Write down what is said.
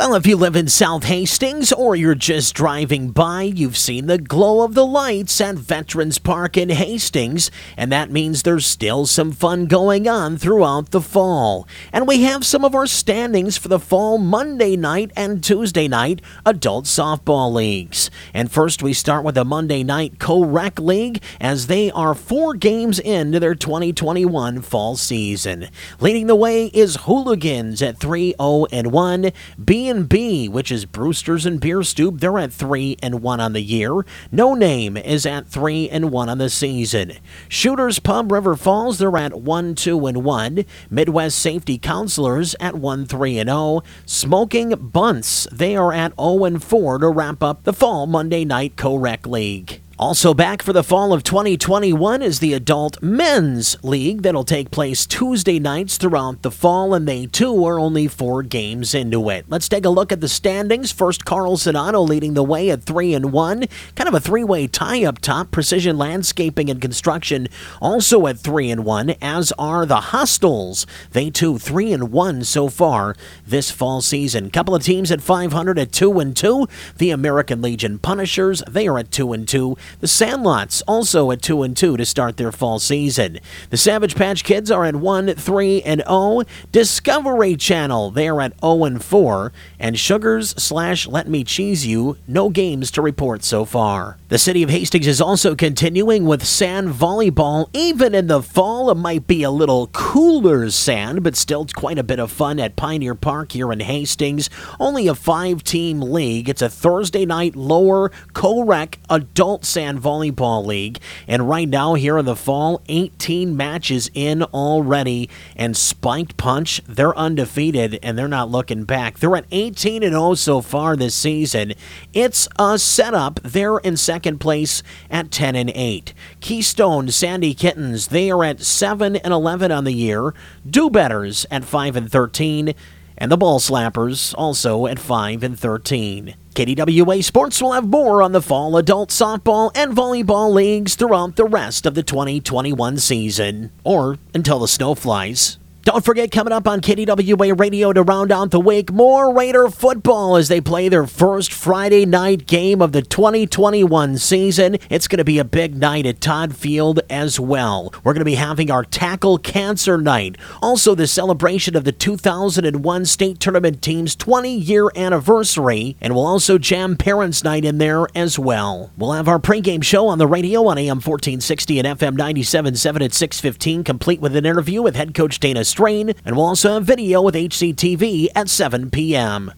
Well, if you live in South Hastings or you're just driving by, you've seen the glow of the lights at Veterans Park in Hastings, and that means there's still some fun going on throughout the fall. And we have some of our standings for the fall Monday night and Tuesday night adult softball leagues. And first we start with the Monday night Co-Rec League, as they are 4 games into their 2021 fall season. Leading the way is Hooligans at 3-0-1. B&B, which is Brewsters and Beer Stoop, they're at 3-1 on the year. No Name is at 3-1 on the season. Shooters Pub River Falls, they're at 1-2-1. Midwest Safety Counselors at 1-3-0. Smoking Bunts, they are at 0-4 to wrap up the fall Monday night Co-Rec League. Also back for the fall of 2021 is the Adult Men's League that'll take place Tuesday nights throughout the fall, and they too are only 4 games into it. Let's take a look at the standings. First, Carl Sedano leading the way at 3-1. Kind of a 3-way tie up top. Precision Landscaping and Construction also at 3-1, as are the Hostels. They too 3-1 so far this fall season. Couple of teams at 500 at 2-2. The American Legion Punishers, they are at 2-2. The Sandlots also at 2-2 to start their fall season. The Savage Patch Kids are at 1-3-0. Discovery Channel, they are at 0-4. And Sugars/Let Me Cheese You, no games to report so far. The city of Hastings is also continuing with sand volleyball. Even in the fall, it might be a little cooler sand, but still quite a bit of fun at Pioneer Park here in Hastings. Only a 5-team league. It's a Thursday night lower Co-Rec adult sand volleyball league. And right now here in the fall, 18 matches in already. And Spiked Punch, they're undefeated and they're not looking back. They're at 18-0 so far this season. It's a setup. They're in second place at 10-8. Keystone Sandy Kittens, they are at 7-11 on the year. Do Betters at 5-13. And the Ball Slappers also at 5-13. KDWA Sports will have more on the fall adult softball and volleyball leagues throughout the rest of the 2021 season, or until the snow flies. Don't forget, coming up on KDWA Radio to round out the week, more Raider football as they play their first Friday night game of the 2021 season. It's going to be a big night at Todd Field as well. We're going to be having our Tackle Cancer Night. Also, the celebration of the 2001 State Tournament team's 20-year anniversary. And we'll also jam Parents Night in there as well. We'll have our pregame show on the radio on AM 1460 and FM 97.7 at 6:15, complete with an interview with head coach Dana Strain, and we'll also have video with HCTV at 7 p.m.